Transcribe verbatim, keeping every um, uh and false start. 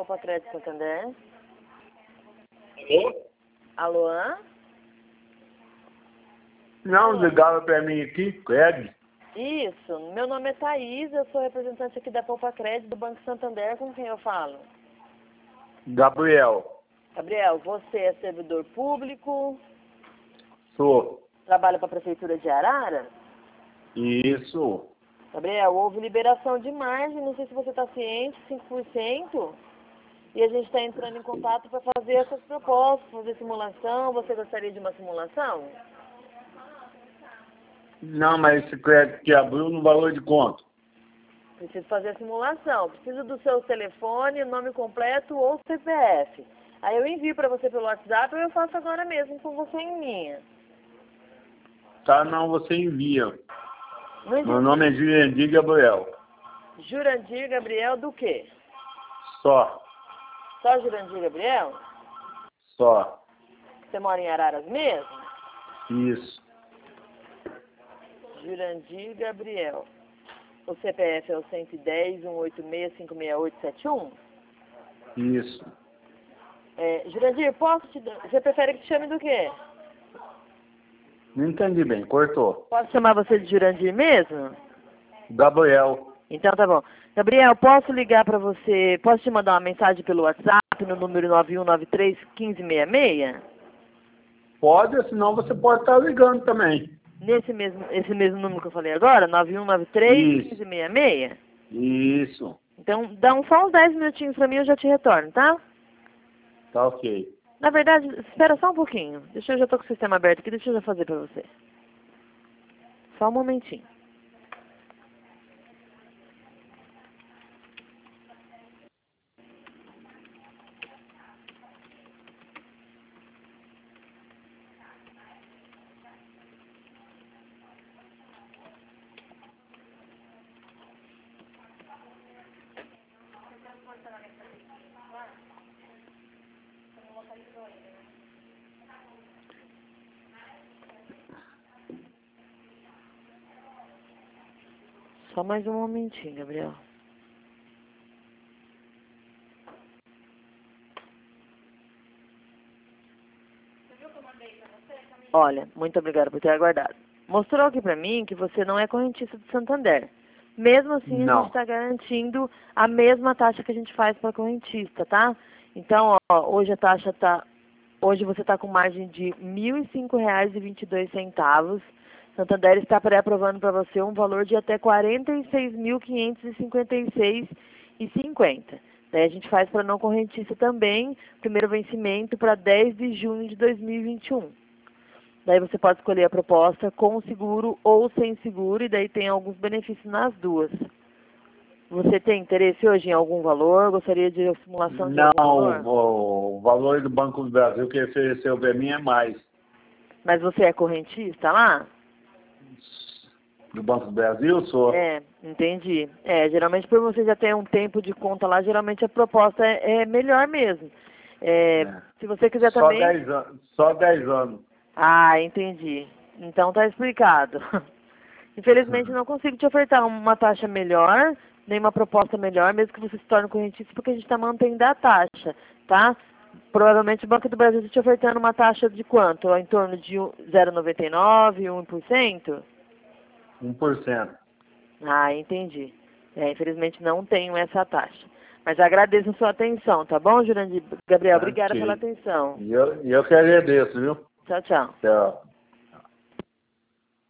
Poupa Crédito Santander. Alô? Alô? Não, ligaram pra mim aqui, Cred. Isso, meu nome é Thaís, eu sou representante aqui da Poupa Crédito do Banco Santander, com quem eu falo? Gabriel. Gabriel, você é servidor público? Sou. Trabalha para a Prefeitura de Arara? Isso. Gabriel, houve liberação de margem, não sei se você está ciente, cinco por cento. E a gente está entrando em contato para fazer essas propostas, fazer simulação. Você gostaria de uma simulação? Não, mas esse crédito que abriu no valor de quanto? Preciso fazer a simulação. Preciso do seu telefone, nome completo ou C P F. Aí eu envio para você pelo WhatsApp ou eu faço agora mesmo com você em linha. Tá, não, você envia. Não Meu entendi. nome é Jurandir Gabriel. Jurandir Gabriel do quê? Só. Só Jurandir Gabriel? Só. Você mora em Araras mesmo? Isso. Jurandir Gabriel. O C P F é o cento e dez, cento e oitenta e seis, cinco seis oito sete um? Isso. É, Jurandir, posso te dar... Você prefere que te chame do quê? Não entendi bem, cortou. Posso chamar você de Jurandir mesmo? Gabriel. Então tá bom. Gabriel, posso ligar para você, posso te mandar uma mensagem pelo WhatsApp no número nove um nove três, um cinco seis seis? Pode, senão você pode estar ligando também. Nesse mesmo, esse mesmo número que eu falei agora, nove um nove três, um cinco Isso. seis seis? Isso. Então dá um, só uns dez minutinhos para mim e eu já te retorno, tá? Tá ok. Na verdade, espera só um pouquinho. Deixa eu já tô com o sistema aberto aqui, deixa eu já fazer para você. Só um momentinho. Só mais um momentinho, Gabriel. Olha, muito obrigada por ter aguardado. Mostrou aqui pra mim que você não é correntista do Santander. Mesmo assim, a Não. gente está garantindo a mesma taxa que a gente faz para correntista, tá? Então, ó, hoje a taxa tá... Hoje você está com margem de mil e cinco reais e vinte e dois centavos. Santander está pré-aprovando para você um valor de até quarenta e seis mil quinhentos e cinquenta e seis reais e cinquenta centavos. Daí a gente faz para não correntista também, primeiro vencimento para dez de junho de dois mil e vinte e um. Daí você pode escolher a proposta com seguro ou sem seguro, e daí tem alguns benefícios nas duas. Você tem interesse hoje em algum valor? Gostaria de simulação de algum valor? Não, o valor do Banco do Brasil que ofereceu para mim é mais. Mas você é correntista lá? Do Banco do Brasil, sou. É, entendi. É, geralmente por você já ter um tempo de conta lá, geralmente a proposta é, é melhor mesmo. É, É. Se você quiser Só também... dez anos. Só dez anos. Ah, entendi. Então tá explicado. Infelizmente não consigo te ofertar uma taxa melhor, nem uma proposta melhor, mesmo que você se torne correntista, porque a gente está mantendo a taxa, tá? Provavelmente o Banco do Brasil está te ofertando uma taxa de quanto? Em torno de zero vírgula noventa e nove, um por cento? um por cento. Ah, entendi. É, infelizmente não tenho essa taxa. Mas agradeço a sua atenção, tá bom, Jurandir? Gabriel, Tá, obrigada ok. pela atenção. E eu, e eu que agradeço, viu? Tchau, tchau. Tchau.